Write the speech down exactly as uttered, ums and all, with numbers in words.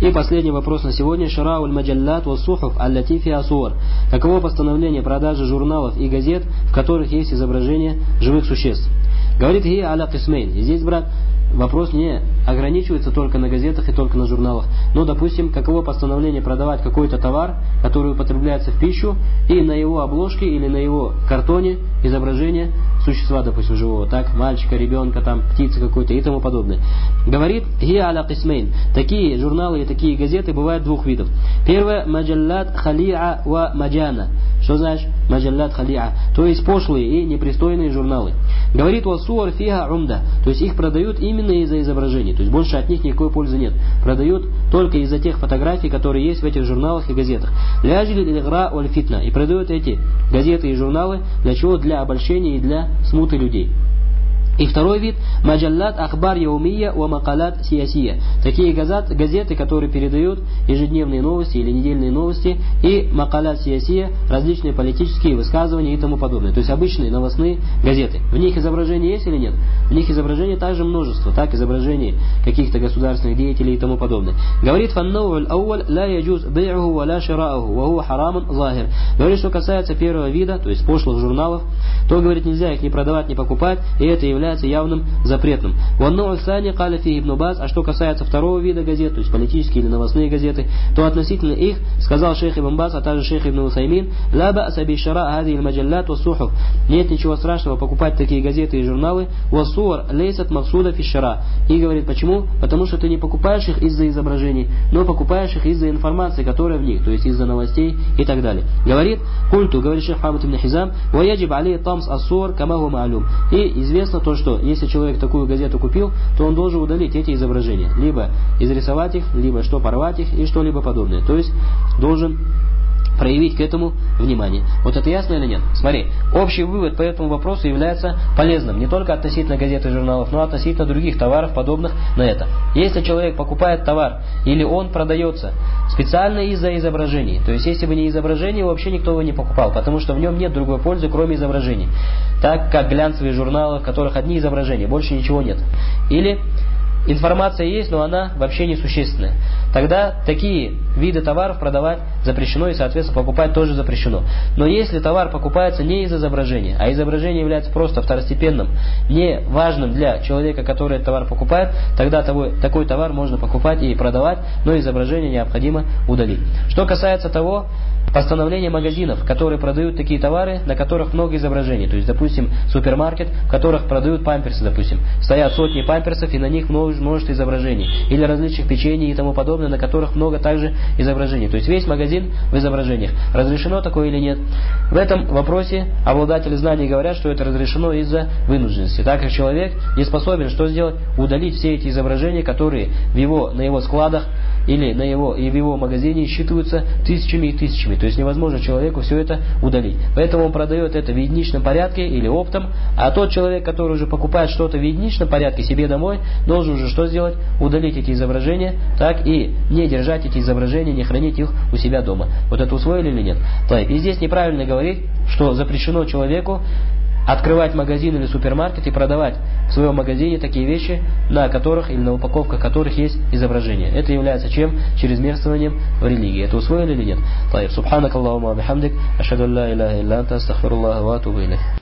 И последний вопрос на сегодня. Шарауль маджаллат ва сухуф аллати фиха сувар. Каково постановление продажи журналов и газет, в которых есть изображение живых существ? Говорит Ги аля кисмейн. И здесь, брат, вопрос не ограничивается только на газетах и только на журналах. Но, допустим, каково постановление продавать какой-то товар, который употребляется в пищу, и на его обложке или на его картоне изображение существа, допустим, живого, так, мальчика, ребенка, там, птицы какой-то и тому подобное. Говорит Ги аля кисмейн. Такие журналы и такие газеты бывают двух видов. Первое, маджаллат халиа ва маджана. Что значит маджаллат халиа? То есть пошлые и непристойные журналы. Говорит васуар фиха умда. То есть их продают именно из-за изображений. То есть больше от них никакой пользы нет. Продают только из-за тех фотографий, которые есть в этих журналах и газетах. Ляжили игра валь фитна. И продают эти газеты и журналы для чего? Для обольщения и для смуты людей. И второй вид – маджаллат ахбар яумия ва макалат сиясия. Такие газеты, которые передают ежедневные новости или недельные новости, и макалат сиясия, различные политические высказывания и тому подобное. То есть обычные новостные газеты. В них изображения есть или нет? В них изображений также множество. Так, изображений каких-то государственных деятелей и тому подобное. Говорит фаннауль ауаль ла яджуз бей'уху ва ла ширауху ва хуа харамун захир. Говорит, что касается первого вида, то есть пошлых журналов, то, говорит, нельзя их ни продавать, ни покупать, и это является явным запретным. А что касается второго вида газет, то есть политические или новостные газеты, то относительно их сказал шейх Ибн Баз, а также шейх Ибн Усаймин: нет ничего страшного покупать такие газеты и журналы. И говорит, почему? Потому что ты не покупаешь их из-за изображений, но покупаешь их из-за информации, которая в них, то есть из-за новостей и так далее. Говорит, культу, говорит шейх Хамад ибн Хизам, и известно то, что если человек такую газету купил, то он должен удалить эти изображения. Либо изрисовать их, либо что порвать их и что-либо подобное. То есть должен проявить к этому внимание. Вот это ясно или нет? Смотри, общий вывод по этому вопросу является полезным не только относительно газет и журналов, но и относительно других товаров, подобных на это. Если человек покупает товар или он продается специально из-за изображений, то есть если бы не изображение, вообще никто его не покупал, потому что в нем нет другой пользы, кроме изображений. Так как глянцевые журналы, в которых одни изображения, больше ничего нет. Или информация есть, но она вообще несущественная. Тогда такие виды товаров продавать запрещено и, соответственно, покупать тоже запрещено. Но если товар покупается не из изображения, а изображение является просто второстепенным, не важным для человека, который этот товар покупает, тогда того, такой товар можно покупать и продавать, но изображение необходимо удалить. Что касается того, постановление магазинов, которые продают такие товары, на которых много изображений. То есть, допустим, супермаркет, в которых продают памперсы, допустим. Стоят сотни памперсов, и на них множество изображений. Или различных печений и тому подобное, на которых много также изображений. То есть, весь магазин в изображениях. Разрешено такое или нет? В этом вопросе обладатели знаний говорят, что это разрешено из-за вынужденности. Так как человек не способен что сделать? Удалить все эти изображения, которые в его, на его складах или на его, и в его магазине считываются тысячами и тысячами. То есть невозможно человеку все это удалить. Поэтому он продает это в единичном порядке или оптом, а тот человек, который уже покупает что-то в единичном порядке себе домой, должен уже что сделать? Удалить эти изображения, так и не держать эти изображения, не хранить их у себя дома. Вот это усвоили или нет? Так, и здесь неправильно говорить, что запрещено человеку открывать магазин или супермаркет и продавать в своем магазине такие вещи, на которых или на упаковках которых есть изображение. Это является чем? Чрезмерствованием в религии. Это усвоили или нет? Субханак Аллахумма бихамдик, ашхаду ан ла иляха илля анта, астагфируллаха ва атубу илейх.